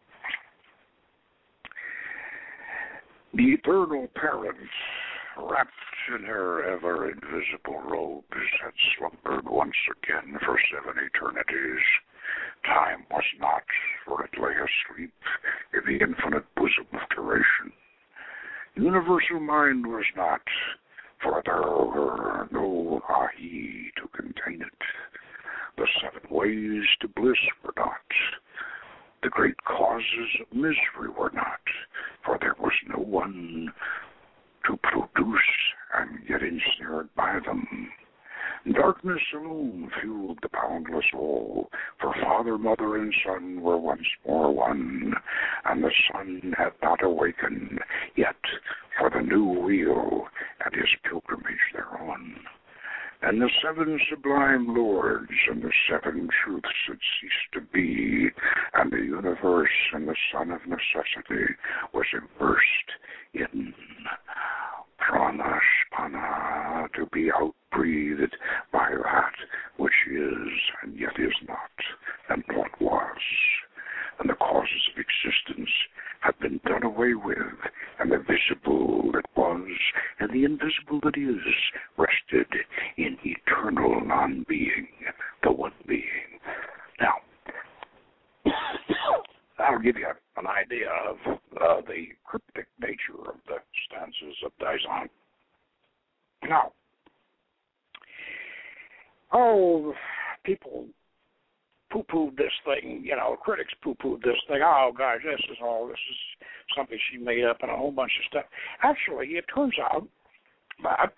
The eternal parent, wrapped in her ever invisible robes, had slumbered once again for seven eternities. Time was not, for it lay asleep in the infinite bosom of duration. Universal mind was not, for there were no ahi to contain it. The seven ways to bliss were not. The great causes of misery were not, for there was no one to produce and get ensnared by them. Darkness alone fueled the boundless all, for father, mother, and son were once more one, and the son had not awakened yet for the new wheel and his pilgrimage thereon. And the seven sublime lords and the seven truths had ceased to be, and the universe and the sun of necessity was immersed in pranashpana, to be outbreathed by that which is and yet is not, and what was. And the causes of existence have been done away with, and the visible that was and the invisible that is rested in eternal non-being, the one being. Now, that'll give you an idea of uh, the cryptic nature of the stanzas of Daizan. Now, oh, people poo-pooed this thing, you know, critics poo-pooed this thing. Oh, gosh, this is all, this is something she made up and a whole bunch of stuff. Actually, it turns out that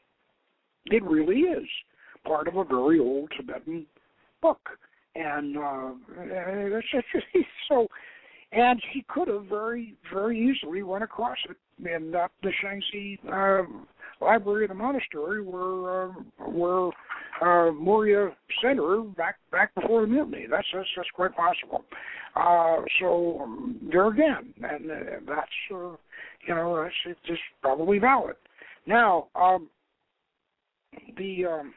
it really is part of a very old Tibetan book. And uh, it's, it's, so, and he could have very, very easily run across it in uh, the Shaanxi uh, library of the monastery where uh, where uh, Moria sent her back back before the mutiny. That's that's, that's quite possible. Uh, so um, there again, and uh, that's uh, you know that's it's just probably valid. Now um, the um,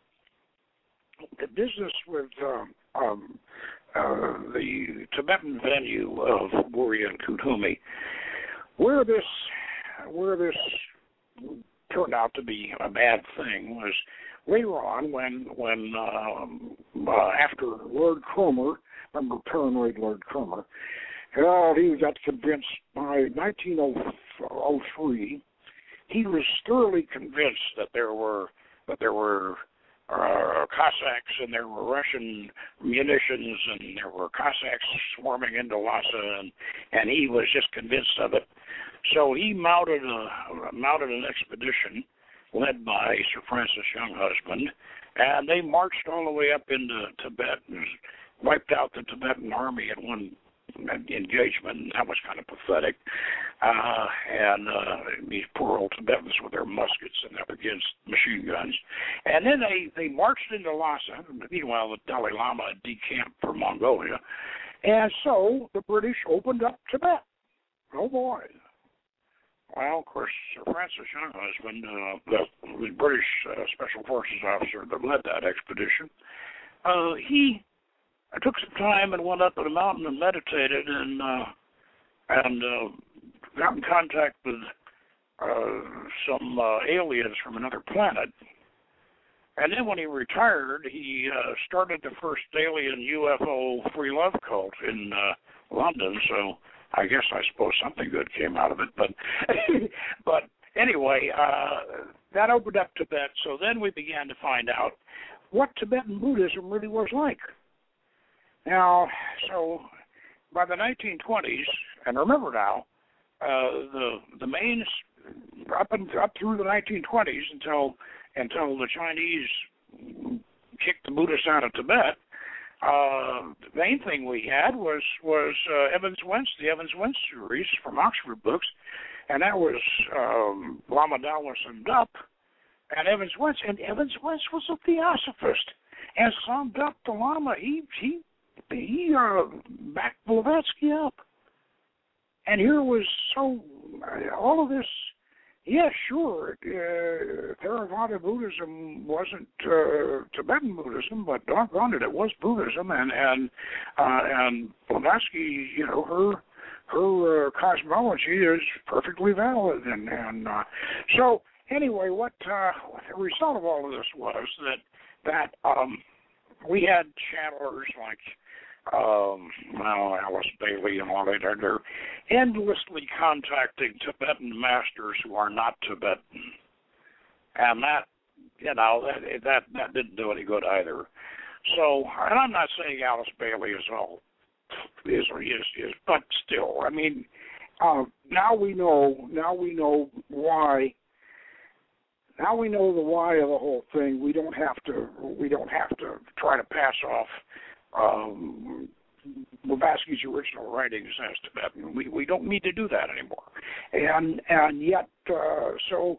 the business with um, um, uh, the Tibetan venue of Moria and Kuthumi, where this where this turned out to be a bad thing was later on when when um, uh, after Lord Cromer, remember paranoid Lord Cromer, uh, he got convinced by nineteen oh three. He was thoroughly convinced that there were that there were uh, Cossacks and there were Russian munitions and there were Cossacks swarming into Lhasa, and and he was just convinced of it. So he mounted a mounted an expedition led by Sir Francis Younghusband, and they marched all the way up into Tibet and wiped out the Tibetan army at one engagement, and that was kind of pathetic. Uh, and uh, these poor old Tibetans with their muskets and up against machine guns. And then they, they marched into Lhasa. Meanwhile, the Dalai Lama had decamped for Mongolia. And so the British opened up Tibet. Oh, boy. Well, of course, Sir Francis Younghusband, uh, the, the British uh, Special Forces officer that led that expedition, uh, he took some time and went up to the mountain and meditated and uh, and uh, got in contact with uh, some uh, aliens from another planet. And then when he retired, he uh, started the first alien U F O free love cult in uh, London. So I guess I suppose something good came out of it. But but anyway, uh, that opened up Tibet. So then we began to find out what Tibetan Buddhism really was like. Now, so by the nineteen twenties, and remember now, uh, the the main up and up through the nineteen twenties until until the Chinese kicked the Buddhists out of Tibet, uh, the main thing we had was was uh, Evans Wentz, the Evans Wentz series from Oxford Books, and that was um, Lama Dallas and Dupp, and Evans Wentz, and Evans Wentz was a theosophist, and summed up the Lama. He he he uh, backed Blavatsky up, and here was so uh, all of this. Yeah, sure. Uh, Theravada Buddhism wasn't uh, Tibetan Buddhism, but doggone it, it was Buddhism, and and uh, and Blavatsky, you know, her her uh, cosmology is perfectly valid, and and uh, so anyway, what uh, the result of all of this was that that um, we had channelers like. Um, well, Alice Bailey and all that, they're endlessly contacting Tibetan masters who are not Tibetan, and that, you know, that that that didn't do any good either. So, and I'm not saying Alice Bailey is all is is is, but still, I mean, uh, now we know now we know why. Now we know the why of the whole thing. We don't have to we don't have to try to pass off. Um, Blavatsky's original writings as Tibetan. We we don't need to do that anymore, and and yet uh, so.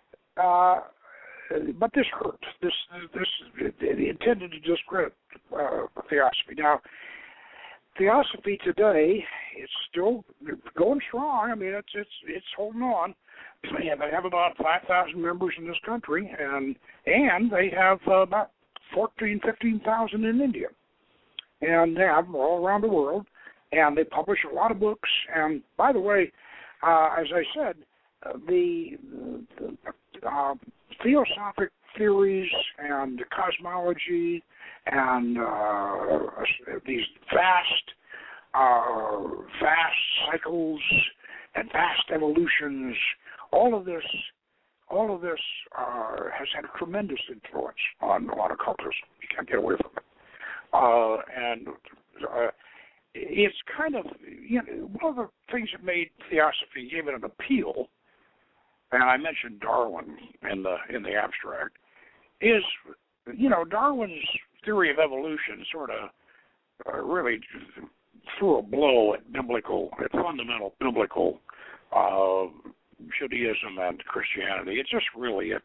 Uh, but this hurt. This this it, it intended to discredit uh, theosophy. Now, theosophy today is still going strong. I mean, it's it's it's holding on. And they have about five thousand members in this country, and and they have uh, about fourteen, fifteen thousand in India. And they have them all around the world, and they publish a lot of books. And by the way, uh, as I said, uh, the, the uh, theosophic theories and cosmology and uh, these vast, uh, vast cycles and vast evolutions, all of this, all of this uh, has had a tremendous influence on on occultism. You can't get away from it. Uh, and uh, it's kind of, you know, one of the things that made theosophy, gave it an appeal, and I mentioned Darwin in the in the abstract, is, you know, Darwin's theory of evolution sort of uh, really threw a blow at biblical, at fundamental biblical uh, Judaism and Christianity. It's just really it.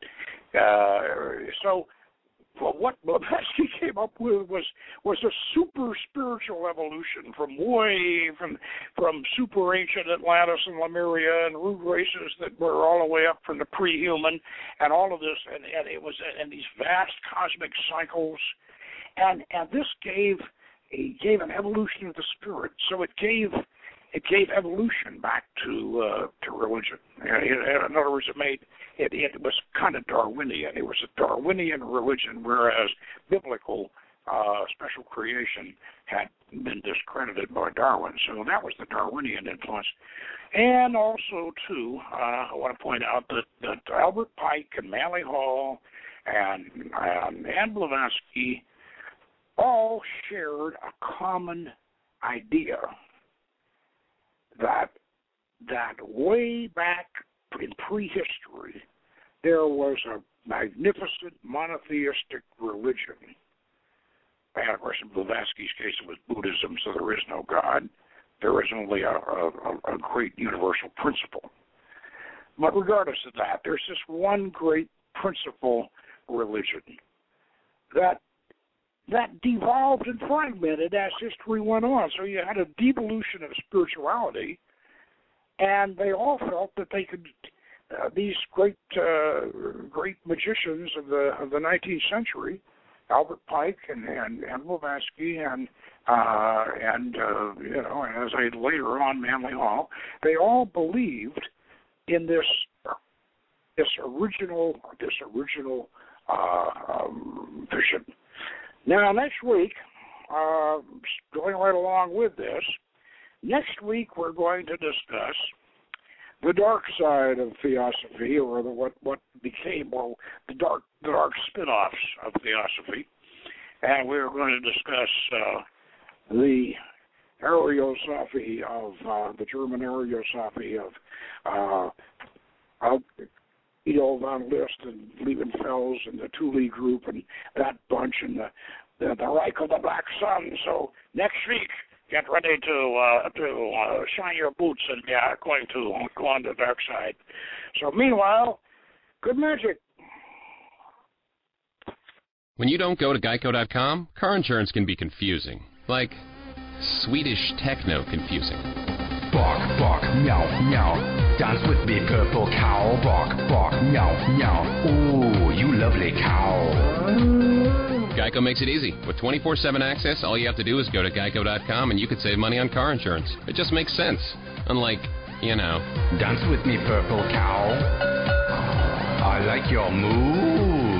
Uh, so. Well, what Blavatsky came up with was was a super spiritual evolution from way from from super ancient Atlantis and Lemuria and root races that were all the way up from the pre-human and all of this, and, and it was and these vast cosmic cycles, and and this gave it gave an evolution of the spirit. So it gave it gave evolution back to uh, to religion. In other words, it made it, it was kind of Darwinian. It was a Darwinian religion, whereas biblical uh, special creation had been discredited by Darwin. So that was the Darwinian influence. And also, too, uh, I want to point out that, that Albert Pike and Manly Hall and um, and Blavatsky all shared a common idea. That that way back in prehistory, there was a magnificent monotheistic religion. And of course, in Blavatsky's case, it was Buddhism, so there is no God. There is only a, a, a great universal principle. But regardless of that, there's this one great principle religion that that devolved and fragmented as history went on. So you had a devolution of spirituality, and they all felt that they could, uh, these great uh, great magicians of the of the nineteenth century, Albert Pike and and, and Blavatsky and uh, and uh, you know, as I later on Manly Hall, they all believed in this this original this original uh, um, vision. Now, next week, uh, going right along with this, next week we're going to discuss the dark side of theosophy, or the, what what became, well, the dark the dark spin-offs of theosophy, and we're going to discuss uh, the Ariosophy of uh, the German Ariosophy of uh, of Guido von List and Liebenfels and the Thule group and that bunch, and the the, the Reich of the Black Sun. So next week, get ready to uh, to uh, shine your boots and yeah, going to go on the dark side. So meanwhile, good magic. When you don't go to geico dot com, car insurance can be confusing. Like Swedish techno confusing. Bark, bark, meow, meow. Dance with me, purple cow. Bark, bark, meow, meow. Ooh, you lovely cow. Geico makes it easy. With twenty-four seven access, all you have to do is go to geico dot com and you could save money on car insurance. It just makes sense. Unlike, you know... Dance with me, purple cow. I like your moves.